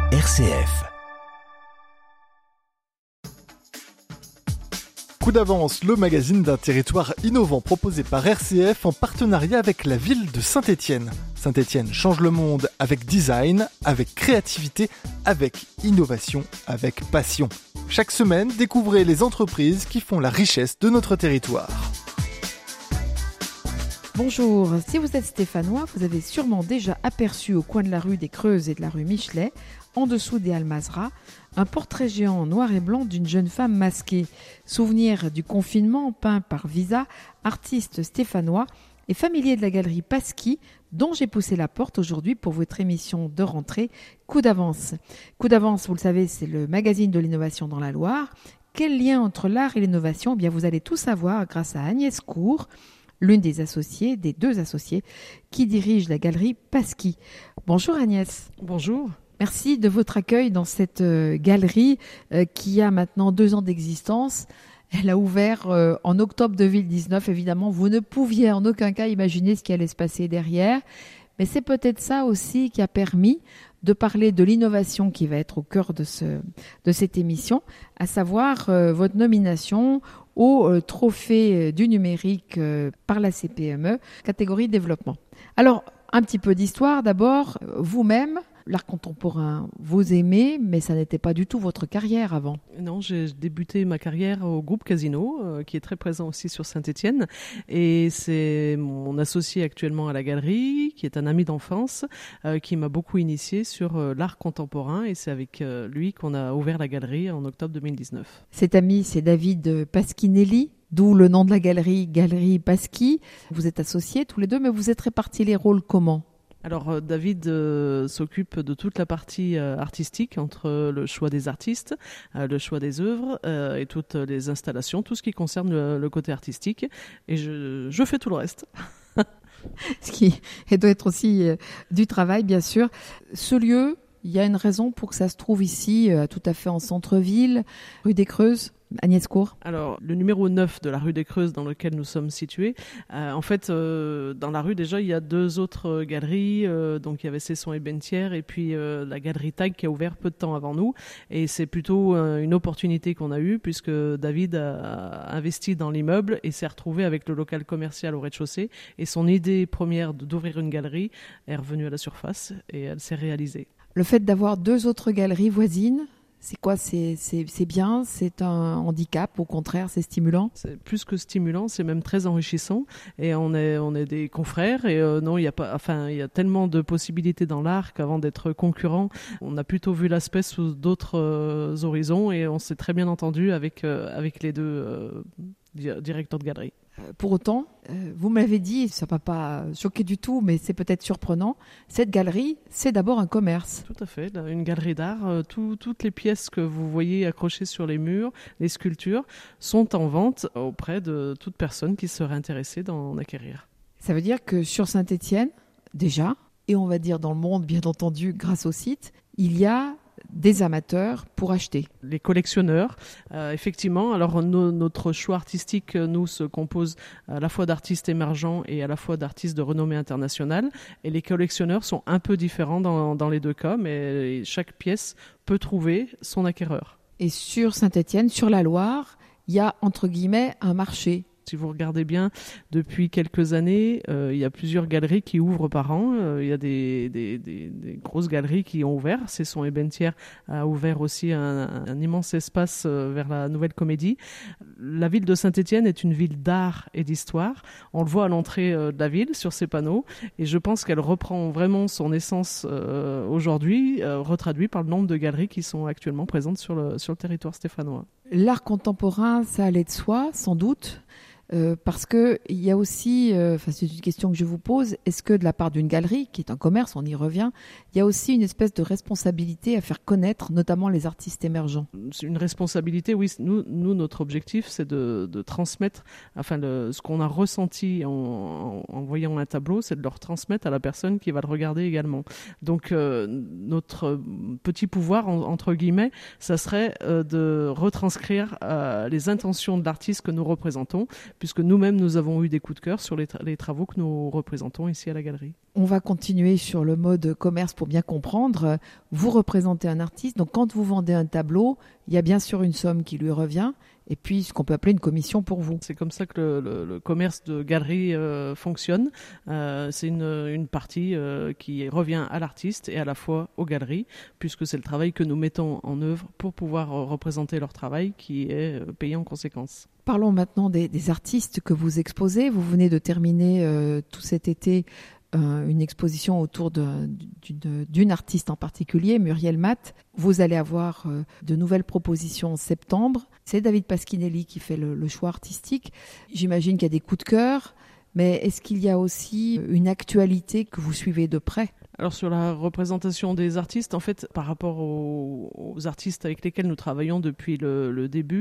RCF. Coup d'avance, le magazine d'un territoire innovant proposé par RCF en partenariat avec la ville de Saint-Étienne. Saint-Étienne change le monde avec design, avec créativité, avec innovation, avec passion. Chaque semaine, découvrez les entreprises qui font la richesse de notre territoire. Bonjour, si vous êtes stéphanois, vous avez sûrement déjà aperçu au coin de la rue des Creuses et de la rue Michelet, en dessous des Almazra, un portrait géant en noir et blanc d'une jeune femme masquée. Souvenir du confinement peint par Visa, artiste stéphanois et familier de la galerie Pasqui, dont j'ai poussé la porte aujourd'hui pour votre émission de rentrée Coup d'avance. Coup d'avance, vous le savez, c'est le magazine de l'innovation dans la Loire. Quel lien entre l'art et l'innovation ? Eh bien, vous allez tout savoir grâce à Agnès Cour, l'une des deux associées, qui dirige la galerie Pasqui. Bonjour Agnès. Bonjour. Merci de votre accueil dans cette galerie qui a maintenant 2 ans d'existence. Elle a ouvert en octobre 2019. Évidemment, vous ne pouviez en aucun cas imaginer ce qui allait se passer derrière. Mais c'est peut-être ça aussi qui a permis de parler de l'innovation qui va être au cœur de cette émission, à savoir votre nomination au trophée du numérique par la CPME, catégorie développement. Alors, un petit peu d'histoire d'abord. Vous-même, l'art contemporain, vous aimez, mais ça n'était pas du tout votre carrière avant. Non, j'ai débuté ma carrière au groupe Casino, qui est très présent aussi sur Saint-Étienne. Et c'est mon associé actuellement à la galerie, qui est un ami d'enfance, qui m'a beaucoup initié sur l'art contemporain. Et c'est avec lui qu'on a ouvert la galerie en octobre 2019. Cet ami, c'est David Pasquinelli, d'où le nom de la galerie, Galerie Pasqui. Vous êtes associés tous les deux, mais vous êtes répartis les rôles comment ? Alors David s'occupe de toute la partie artistique, entre le choix des artistes, le choix des œuvres et toutes les installations, tout ce qui concerne le côté artistique. Et je fais tout le reste. Ce qui doit être aussi du travail, bien sûr. Ce lieu, il y a une raison pour que ça se trouve ici, tout à fait en centre-ville, rue des Creuses. Agnès Cour. Alors, le numéro 9 de la rue des Creuses dans lequel nous sommes situés, en fait, dans la rue, déjà, il y a 2 autres galeries. Donc, il y avait Cesson et Bentière et puis la galerie Tag qui a ouvert peu de temps avant nous. Et c'est plutôt une opportunité qu'on a eue puisque David a investi dans l'immeuble et s'est retrouvé avec le local commercial au rez-de-chaussée. Et son idée première d'ouvrir une galerie est revenue à la surface et elle s'est réalisée. Le fait d'avoir 2 autres galeries voisines, c'est quoi ? C'est bien ? C'est un handicap ? Au contraire, c'est stimulant ? C'est plus que stimulant, c'est même très enrichissant. Et on est des confrères. Et non, il y a tellement de possibilités dans l'art qu'avant d'être concurrents, on a plutôt vu l'aspect sous d'autres horizons. Et on s'est très bien entendu avec les 2 directeurs de galerie. Pour autant, vous m'avez dit, ça ne m'a pas choqué du tout, mais c'est peut-être surprenant, cette galerie, c'est d'abord un commerce. Tout à fait, une galerie d'art. Toutes les pièces que vous voyez accrochées sur les murs, les sculptures, sont en vente auprès de toute personne qui serait intéressée d'en acquérir. Ça veut dire que sur Saint-Étienne, déjà, et on va dire dans le monde, bien entendu, grâce au site, il y a des amateurs pour acheter. Les collectionneurs, effectivement. Alors notre choix artistique, nous, se compose à la fois d'artistes émergents et à la fois d'artistes de renommée internationale. Et les collectionneurs sont un peu différents dans les 2 cas, mais chaque pièce peut trouver son acquéreur. Et sur Saint-Étienne, sur la Loire, il y a entre guillemets un marché. Si vous regardez bien, depuis quelques années, il y a plusieurs galeries qui ouvrent par an. Il y a des grosses galeries qui ont ouvert. Cesson et Bentière a ouvert aussi un immense espace vers la Nouvelle Comédie. La ville de Saint-Étienne est une ville d'art et d'histoire. On le voit à l'entrée de la ville sur ses panneaux. Et je pense qu'elle reprend vraiment son essence aujourd'hui, retraduit par le nombre de galeries qui sont actuellement présentes sur le territoire stéphanois. L'art contemporain, ça allait de soi, sans doute. Parce que il y a aussi, c'est une question que je vous pose, est-ce que de la part d'une galerie, qui est un commerce, on y revient, il y a aussi une espèce de responsabilité à faire connaître, notamment les artistes émergents ? C'est une responsabilité, oui. Nous, notre objectif, c'est de transmettre, ce qu'on a ressenti en voyant un tableau, c'est de le retransmettre à la personne qui va le regarder également. Donc, notre petit pouvoir, entre guillemets, ça serait de retranscrire les intentions de l'artiste que nous représentons, puisque nous-mêmes, nous avons eu des coups de cœur sur les travaux que nous représentons ici à la galerie. On va continuer sur le mode commerce pour bien comprendre. Vous représentez un artiste, donc quand vous vendez un tableau, il y a bien sûr une somme qui lui revient, et puis ce qu'on peut appeler une commission pour vous. C'est comme ça que le commerce de galerie fonctionne. C'est une partie qui revient à l'artiste et à la fois aux galeries, puisque c'est le travail que nous mettons en œuvre pour pouvoir représenter leur travail qui est payé en conséquence. Parlons maintenant des artistes que vous exposez. Vous venez de terminer tout cet été une exposition autour d'une artiste en particulier, Muriel Matt. Vous allez avoir de nouvelles propositions en septembre. C'est David Pasquinelli qui fait le choix artistique. J'imagine qu'il y a des coups de cœur, mais est-ce qu'il y a aussi une actualité que vous suivez de près ? Alors sur la représentation des artistes, en fait, par rapport aux artistes avec lesquels nous travaillons depuis le début,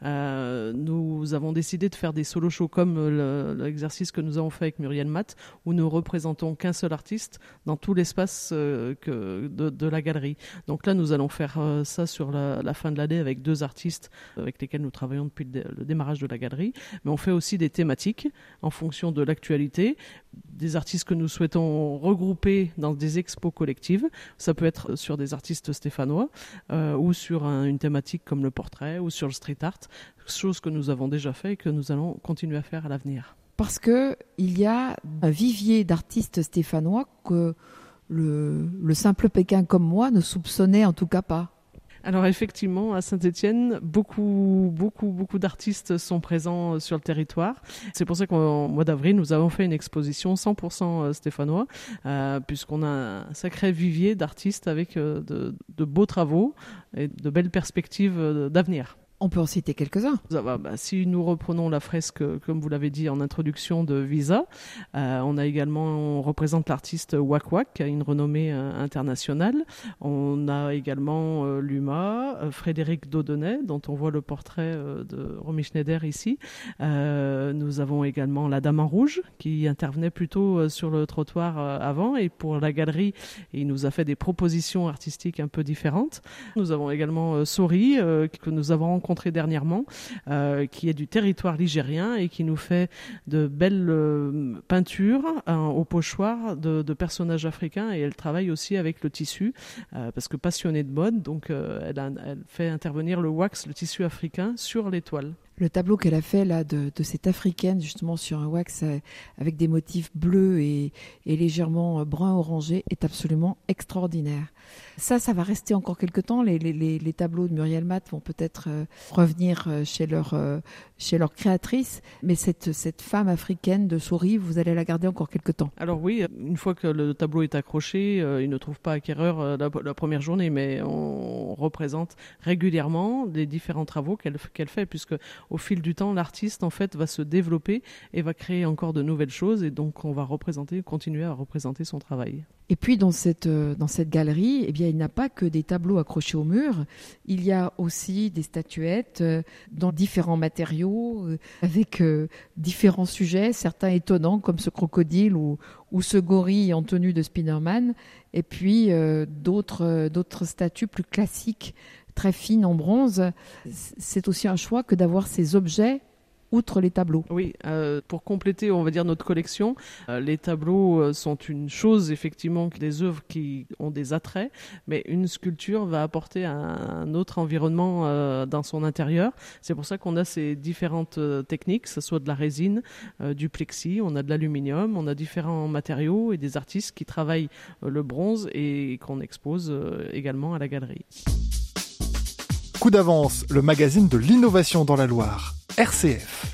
nous avons décidé de faire des solo shows comme l'exercice que nous avons fait avec Muriel Matt, où nous représentons qu'un seul artiste dans tout l'espace de la galerie. Donc là, nous allons faire ça sur la fin de l'année avec 2 artistes avec lesquels nous travaillons depuis le démarrage de la galerie. Mais on fait aussi des thématiques en fonction de l'actualité, des artistes que nous souhaitons regrouper dans des expos collectives. Ça peut être sur des artistes stéphanois ou sur une thématique comme le portrait ou sur le street art, chose que nous avons déjà fait et que nous allons continuer à faire à l'avenir. Parce qu'il y a un vivier d'artistes stéphanois que le simple Pékin comme moi ne soupçonnait en tout cas pas. Alors effectivement, à Saint-Étienne, beaucoup d'artistes sont présents sur le territoire. C'est pour ça qu'au mois d'avril, nous avons fait une exposition 100% stéphanois, puisqu'on a un sacré vivier d'artistes avec de beaux travaux et de belles perspectives d'avenir. On peut en citer quelques-uns. Si nous reprenons la fresque, comme vous l'avez dit en introduction, de Visa, on représente l'artiste Wak Wak, qui a une renommée internationale. On a également Luma, Frédéric Daudenay, dont on voit le portrait de Romy Schneider ici. Nous avons également la Dame en Rouge, qui intervenait plutôt sur le trottoir avant, et pour la galerie, il nous a fait des propositions artistiques un peu différentes. Nous avons également Sori, que nous avons rencontré dernièrement, qui est du territoire ligérien et qui nous fait de belles peintures au pochoir de personnages africains, et elle travaille aussi avec le tissu parce que passionnée de mode, donc elle fait intervenir le wax, le tissu africain, sur les toiles. Le tableau qu'elle a fait là de cette africaine justement sur un wax avec des motifs bleus et légèrement brun orangé est absolument extraordinaire. Ça va rester encore quelque temps. Les tableaux de Muriel Matt vont peut-être revenir chez leur créatrice, mais cette femme africaine de Sori, vous allez la garder encore quelque temps. Alors oui, une fois que le tableau est accroché, il ne trouve pas acquéreur la première journée, mais on représente régulièrement les différents travaux qu'elle fait, puisque au fil du temps, l'artiste en fait va se développer et va créer encore de nouvelles choses, et donc on va continuer à représenter son travail. Et puis dans cette galerie, eh bien, il n'y a pas que des tableaux accrochés au mur, il y a aussi des statuettes dans différents matériaux, avec différents sujets, certains étonnants comme ce crocodile ou ce gorille en tenue de Spider-Man, et puis d'autres statues plus classiques, très fines en bronze. C'est aussi un choix que d'avoir ces objets outre les tableaux. Oui, pour compléter, on va dire, notre collection, les tableaux sont une chose, effectivement, des œuvres qui ont des attraits, mais une sculpture va apporter un autre environnement dans son intérieur. C'est pour ça qu'on a ces différentes techniques, que ce soit de la résine, du plexi, on a de l'aluminium, on a différents matériaux et des artistes qui travaillent le bronze et qu'on expose également à la galerie. Coup d'avance, le magazine de l'innovation dans la Loire. RCF.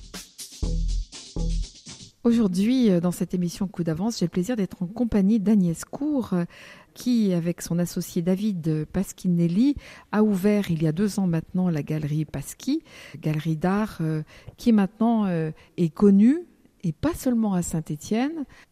Aujourd'hui, dans cette émission Coup d'avance, j'ai le plaisir d'être en compagnie d'Agnès Cour, qui, avec son associé David Pasquinelli, a ouvert il y a 2 ans maintenant la galerie Pasqui, galerie d'art qui maintenant est connue, et pas seulement à Saint-Étienne.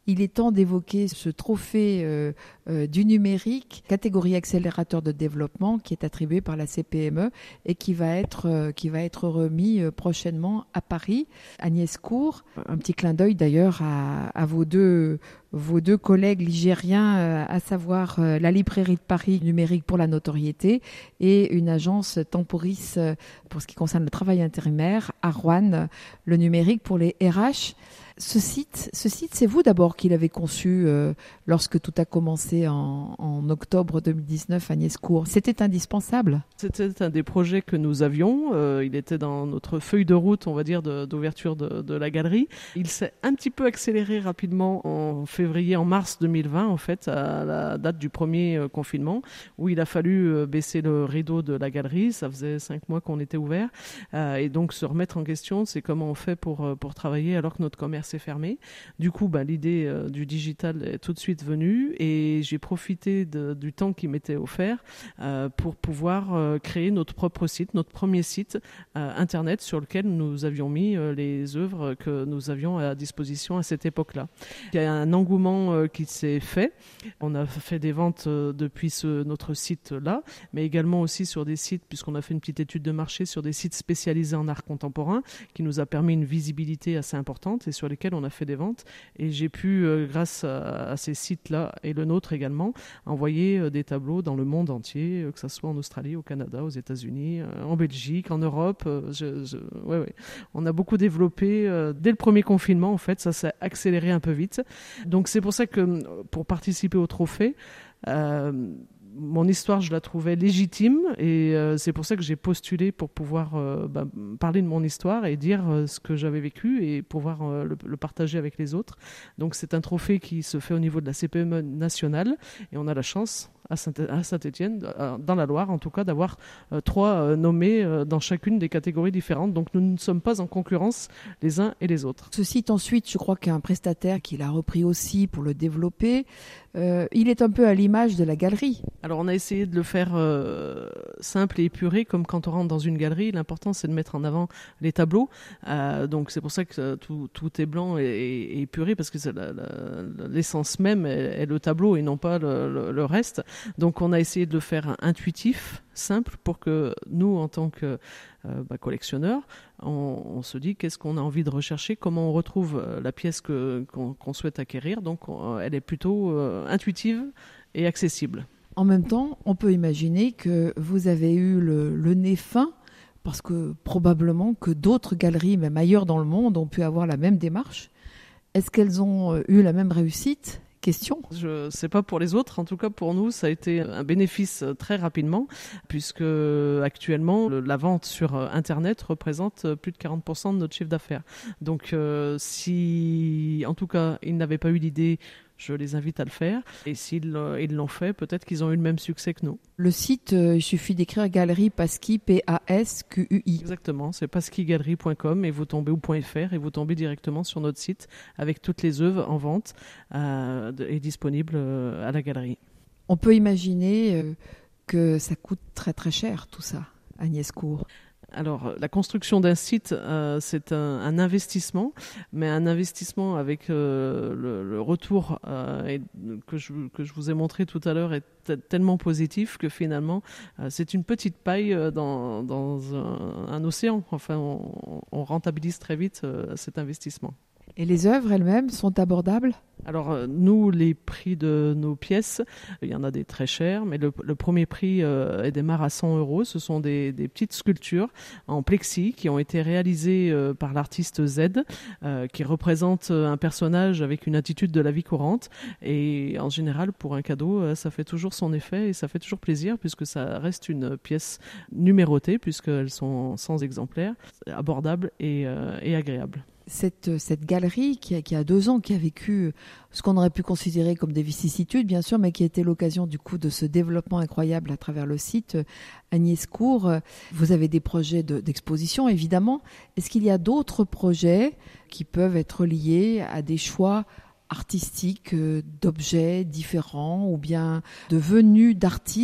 il est temps d'évoquer ce trophée du numérique, catégorie accélérateur de développement, qui est attribué par la CPME et qui va être remis prochainement à Paris. Agnès Cour, un petit clin d'œil d'ailleurs à vos deux collègues ligériens, à savoir la librairie de Paris numérique pour la notoriété et une agence Temporis pour ce qui concerne le travail intérimaire, à Rouen, le numérique pour les RH. Ce site, c'est vous d'abord qui l'avez conçu lorsque tout a commencé en octobre 2019, Agnès Cour. C'était indispensable. C'était un des projets que nous avions. Il était dans notre feuille de route, on va dire, d'ouverture de la galerie. Il s'est un petit peu accéléré rapidement en mars 2020, en fait, à la date du premier confinement, où il a fallu baisser le rideau de la galerie. Ça faisait 5 mois qu'on était ouvert. Et donc, se remettre en question, c'est comment on fait pour travailler alors que notre commerce est fermé. Du coup, l'idée du digital est tout de suite venue et j'ai profité du temps qui m'était offert pour pouvoir créer notre propre site, notre premier site internet sur lequel nous avions mis les œuvres que nous avions à disposition à cette époque-là. Il y a un engouement qui s'est fait. On a fait des ventes depuis notre site-là, mais également aussi sur des sites, puisqu'on a fait une petite étude de marché sur des sites spécialisés en art contemporain qui nous a permis une visibilité assez importante et sur lesquels on a fait des ventes. Et j'ai pu, grâce à ces sites-là et le nôtre également, envoyer des tableaux dans le monde entier, que ce soit en Australie, au Canada, aux États-Unis, en Belgique, en Europe. Ouais. On a beaucoup développé dès le premier confinement, en fait, ça s'est accéléré un peu vite. Donc c'est pour ça que pour participer au trophée, mon histoire, je la trouvais légitime et c'est pour ça que j'ai postulé pour pouvoir parler de mon histoire et dire ce que j'avais vécu et pouvoir le partager avec les autres. Donc c'est un trophée qui se fait au niveau de la CPME nationale et on a la chance à Saint-Étienne, dans la Loire en tout cas, d'avoir 3 nommés dans chacune des catégories différentes. Donc nous ne sommes pas en concurrence les uns et les autres. Ce site ensuite, je crois qu'il y a un prestataire qui l'a repris aussi pour le développer. Il est un peu à l'image de la galerie. Alors on a essayé de le faire simple et épuré, comme quand on rentre dans une galerie. L'important c'est de mettre en avant les tableaux. Donc c'est pour ça que tout est blanc et épuré, parce que c'est l'essence même est le tableau et non pas le reste. Donc on a essayé de le faire intuitif, simple, pour que nous, en tant que collectionneurs, on se dit qu'est-ce qu'on a envie de rechercher, comment on retrouve la pièce qu'on souhaite acquérir. Donc elle est plutôt intuitive et accessible. En même temps, on peut imaginer que vous avez eu le nez fin, parce que probablement que d'autres galeries, même ailleurs dans le monde, ont pu avoir la même démarche. Est-ce qu'elles ont eu la même réussite ? Question. Je ne sais pas pour les autres, en tout cas pour nous, ça a été un bénéfice très rapidement, puisque actuellement, la vente sur Internet représente plus de 40% de notre chiffre d'affaires. Donc si, en tout cas, ils n'avaient pas eu l'idée, je les invite à le faire. Et s'ils l'ont fait, peut-être qu'ils ont eu le même succès que nous. Le site, il suffit d'écrire Galerie Pasqui, P-A-S-Q-U-I. Exactement, c'est pasquigalerie.com et vous tombez, ou .fr, et vous tombez directement sur notre site avec toutes les œuvres en vente et disponibles à la galerie. On peut imaginer que ça coûte très très cher tout ça, Agnès Cour. Alors, la construction d'un site, c'est un investissement, mais un investissement avec le retour que je vous ai montré tout à l'heure est tellement positif que finalement, c'est une petite paille dans un océan. Enfin, on rentabilise très vite cet investissement. Et les œuvres elles-mêmes sont abordables ? Alors nous, les prix de nos pièces, il y en a des très chers, mais le premier prix démarre à 100 €. Ce sont des petites sculptures en plexi qui ont été réalisées par l'artiste Z, qui représente un personnage avec une attitude de la vie courante. Et en général, pour un cadeau, ça fait toujours son effet et ça fait toujours plaisir, puisque ça reste une pièce numérotée, puisqu'elles sont 100 exemplaires, abordables et agréables. Cette galerie qui a 2 ans, qui a vécu ce qu'on aurait pu considérer comme des vicissitudes, bien sûr, mais qui a été l'occasion du coup de ce développement incroyable à travers le site. Agnès Cour, vous avez des projets d'exposition, évidemment. Est-ce qu'il y a d'autres projets qui peuvent être liés à des choix artistiques, d'objets différents, ou bien de venues d'artistes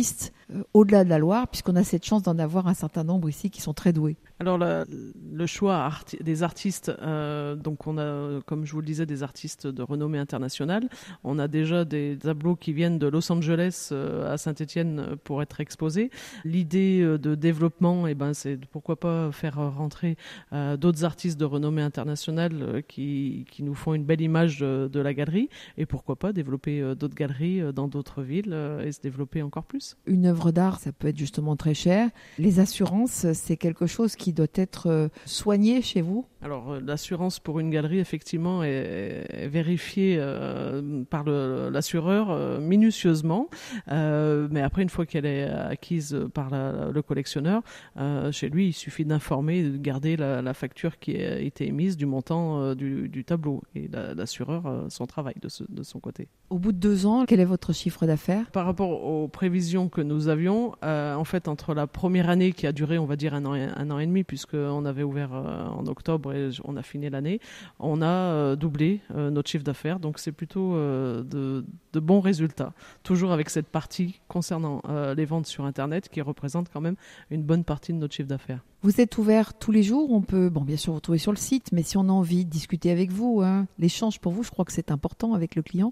au-delà de la Loire, puisqu'on a cette chance d'en avoir un certain nombre ici qui sont très doués. Alors le choix des artistes, donc on a, comme je vous le disais, des artistes de renommée internationale. On a déjà des tableaux qui viennent de Los Angeles à Saint-Étienne pour être exposés. L'idée de développement, c'est pourquoi pas faire rentrer d'autres artistes de renommée internationale qui nous font une belle image de la galerie, et pourquoi pas développer d'autres galeries dans d'autres villes et se développer encore plus. Une œuvre d'art, ça peut être justement très cher. Les assurances, c'est quelque chose qui doit être soigné chez vous? Alors, l'assurance pour une galerie, effectivement, est vérifiée par l'assureur minutieusement. Mais après, une fois qu'elle est acquise par le collectionneur, chez lui, il suffit d'informer et de garder la facture qui a été émise du montant du tableau. Et l'assureur, son travail de son côté. Au bout de 2 ans, quel est votre chiffre d'affaires? Par rapport aux prévisions que nous avions, en fait, entre la première année qui a duré, on va dire, un an et demi, puisqu'on avait ouvert en octobre et on a fini l'année, on a doublé notre chiffre d'affaires. Donc c'est plutôt de bons résultats. Toujours avec cette partie concernant les ventes sur Internet qui représente quand même une bonne partie de notre chiffre d'affaires. Vous êtes ouvert tous les jours, on peut, bien sûr, vous trouver sur le site, mais si on a envie de discuter avec vous, l'échange pour vous, je crois que c'est important avec le client.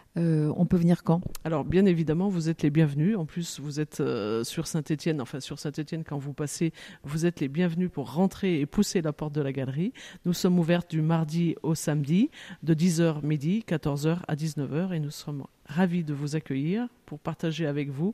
On peut venir quand? Alors, bien évidemment, vous êtes les bienvenus. En plus, vous êtes sur Saint-Étienne. Enfin, sur Saint-Étienne, quand vous passez, vous êtes les bienvenus pour rentrer et pousser la porte de la galerie. Nous sommes ouverts du mardi au samedi, de 10h midi, 14h à 19h. Et nous sommes ravis de vous accueillir pour partager avec vous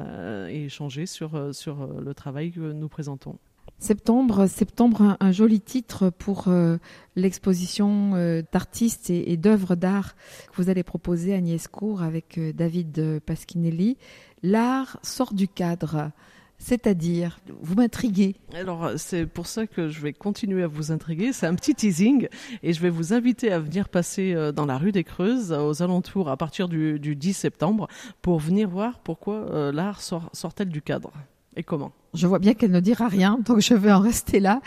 et échanger sur le travail que nous présentons. Septembre, un joli titre pour l'exposition d'artistes et d'œuvres d'art que vous allez proposer à Agnès Cour avec David Pasquinelli. L'art sort du cadre, c'est-à-dire, vous m'intriguez. Alors, c'est pour ça que je vais continuer à vous intriguer. C'est un petit teasing et je vais vous inviter à venir passer dans la rue des Creuses, aux alentours, à partir du 10 septembre, pour venir voir pourquoi l'art sort-elle du cadre et comment. Je vois bien qu'elle ne dira rien, donc je vais en rester là.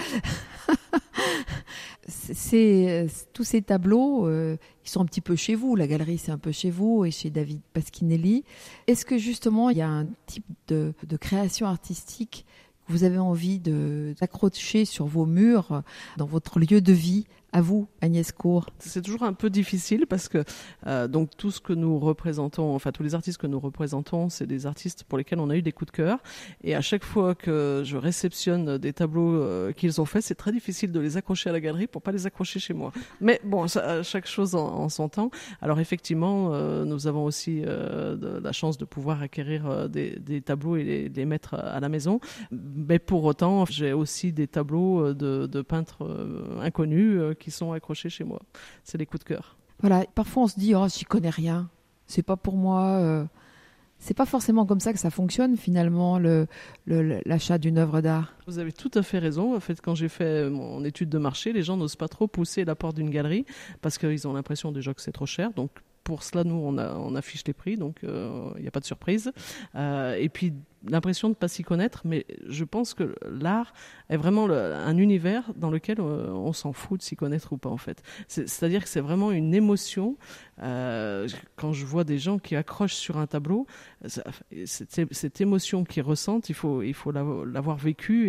Tous ces tableaux, ils sont un petit peu chez vous. La galerie, c'est un peu chez vous et chez David Pasquinelli. Est-ce que justement, il y a un type de création artistique que vous avez envie d'accrocher sur vos murs, dans votre lieu de vie, à vous, Agnès Cour? C'est toujours un peu difficile parce que donc tout ce que nous représentons, enfin tous les artistes que nous représentons, c'est des artistes pour lesquels on a eu des coups de cœur. Et à chaque fois que je réceptionne des tableaux qu'ils ont faits, c'est très difficile de les accrocher à la galerie pour pas les accrocher chez moi. Mais bon, chaque chose en son temps. Alors effectivement, nous avons aussi la chance de pouvoir acquérir des tableaux et les mettre à la maison. Mais pour autant, j'ai aussi des tableaux de peintres inconnus qui sont accrochés chez moi. C'est des coups de cœur. Voilà, parfois on se dit j'y connais rien, c'est pas pour moi. C'est pas forcément comme ça que ça fonctionne finalement l'achat d'une œuvre d'art. Vous avez tout à fait raison. En fait, quand j'ai fait mon étude de marché, les gens n'osent pas trop pousser la porte d'une galerie parce qu'ils ont l'impression déjà que c'est trop cher. Donc pour cela, nous on affiche les prix, donc il n'y a pas de surprise. Et puis l'impression de ne pas s'y connaître, mais je pense que l'art est vraiment un univers dans lequel on s'en fout de s'y connaître ou pas en fait. C'est-à-dire que c'est vraiment une émotion. Quand je vois des gens qui accrochent sur un tableau, cette émotion qu'ils ressentent, il faut l'avoir vécue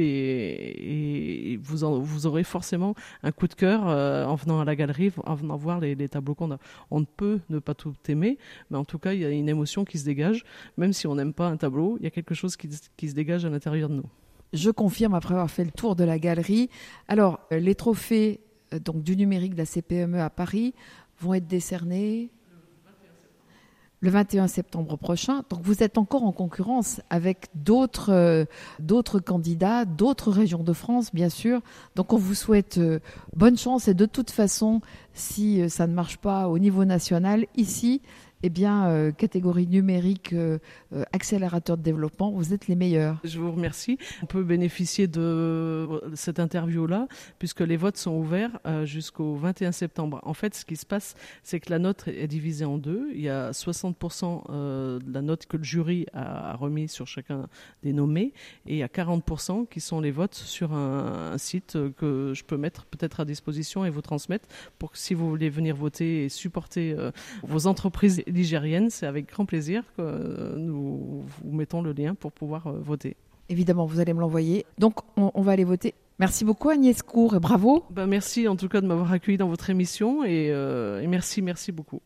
et vous aurez forcément un coup de cœur en venant à la galerie, en venant voir les tableaux qu'on a. On ne peut ne pas tout aimer, mais en tout cas il y a une émotion qui se dégage, même si on n'aime pas un tableau, il y a quelque chose qui se dégage à l'intérieur de nous. Je confirme après avoir fait le tour de la galerie. Alors, les trophées donc, du numérique de la CPME à Paris vont être décernés le 21 septembre prochain. Donc, vous êtes encore en concurrence avec d'autres candidats, d'autres régions de France, bien sûr. Donc, on vous souhaite bonne chance. Et de toute façon, si ça ne marche pas au niveau national, ici, catégorie numérique, accélérateur de développement, vous êtes les meilleurs. Je vous remercie. On peut bénéficier de cette interview-là, puisque les votes sont ouverts jusqu'au 21 septembre. En fait, ce qui se passe, c'est que la note est divisée en deux. Il y a 60% de la note que le jury a remis sur chacun des nommés, et il y a 40% qui sont les votes sur un site que je peux mettre peut-être à disposition et vous transmettre pour que si vous voulez venir voter et supporter vos entreprises ligérienne, c'est avec grand plaisir que nous vous mettons le lien pour pouvoir voter. Évidemment, vous allez me l'envoyer. Donc, on va aller voter. Merci beaucoup Agnès Cour et bravo. Merci en tout cas de m'avoir accueilli dans votre émission et merci beaucoup.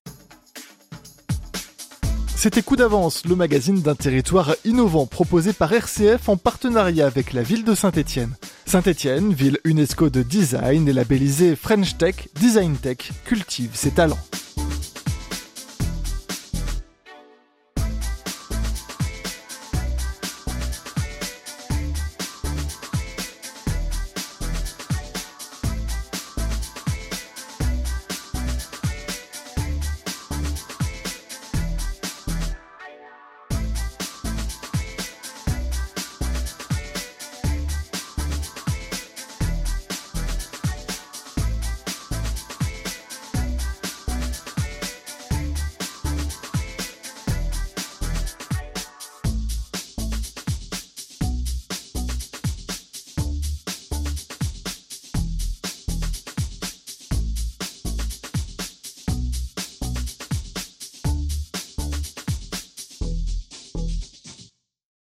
C'était Coup d'avance, le magazine d'un territoire innovant proposé par RCF en partenariat avec la ville de Saint-Étienne. Saint-Étienne, ville UNESCO de design et labellisée French Tech, Design Tech, cultive ses talents.